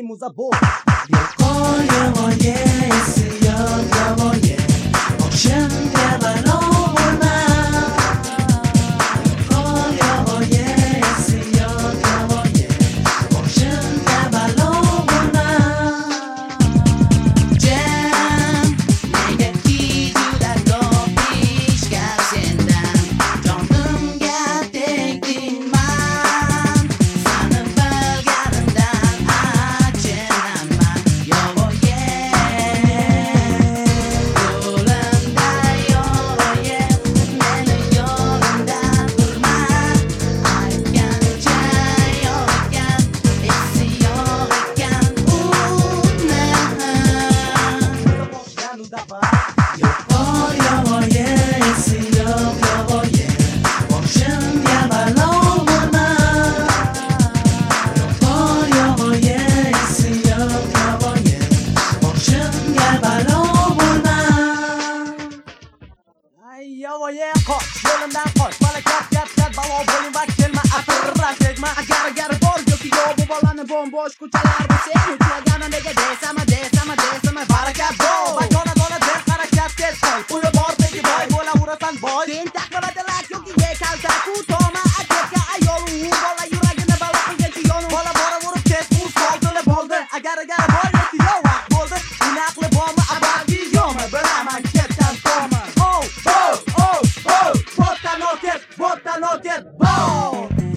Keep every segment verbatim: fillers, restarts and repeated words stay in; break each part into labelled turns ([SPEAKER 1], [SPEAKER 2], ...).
[SPEAKER 1] zabor.
[SPEAKER 2] Yo'qol yovvoyi esi yo'q yovvoyi boshimga balo bo'lma. Yo'qol yovvoyi esi yo'q yovvoyi boshimga balo bo'lma.
[SPEAKER 3] Jam negaki juda ko'p ishlar sendan jonimga tegdingman. Seni bilganimdan achinaman yovvoyi. Yo'limda yovvoyi meni yo'limdan urma. Aytgancha yo'q ekan esi yo'q ekan uni.
[SPEAKER 2] Yo'qol yovvoyi esi yo'q yovvoyi boshimga balo bo'lma. Yo'qol yovvoyi esi yo'q yovvoyi boshimga balo bo'lma.
[SPEAKER 1] Ay yovvoyi qoch, yo'limdan qoch. Balakat kat kat balo bo'ling va kelma atirra tegma. Agar agar bor yoki yo'q bu bolani bombosh ko'chalarda sen uchlagani nega desama desama desama barakat bor. Bagona dona der harakat tez qo'y. Uyi bor begi boy bo'laverasan boy. Sen taqdiradilar yoki ye kalta ku toma atekka ayol u bola yuragini balo qilganchi yonum. Bola boraverib tez u soldili bo'ldi. Agar agar bor yoki yo'q vaqt bo'ldi. Uni aqli bormi abalgi yo'qmi bilaman ketdan toma. Oh oh oh oh botdan otet botdan otet bow.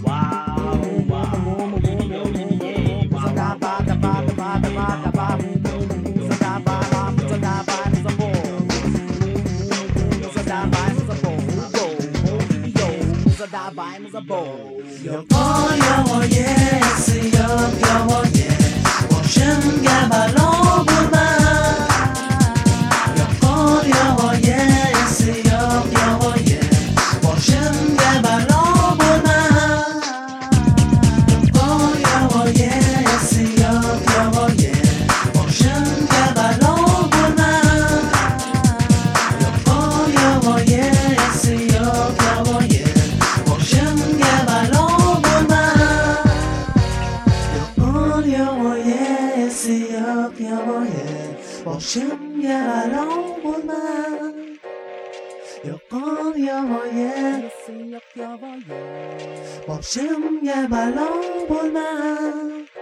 [SPEAKER 2] Yo'qol yovvoyi esi yo'q yovvoyi boshimga balo bo'lma. Yo'qol yovvoyi esi yo'q yovvoyi boshimga balo bo'lma. Yo'qol yovvoyi esi yo'q yovvoyi boshimga balo bo'lma. Yo'qol yovvoyi esi yo'q yovvoyi boshimga balo bo'lma. Yo'qol yovvoyi esi yo'q yovvoyi boshimga balo bo'lma. Yo'qol yovvoyi esi yo'q yovvoyi boshimga balo bo'lma.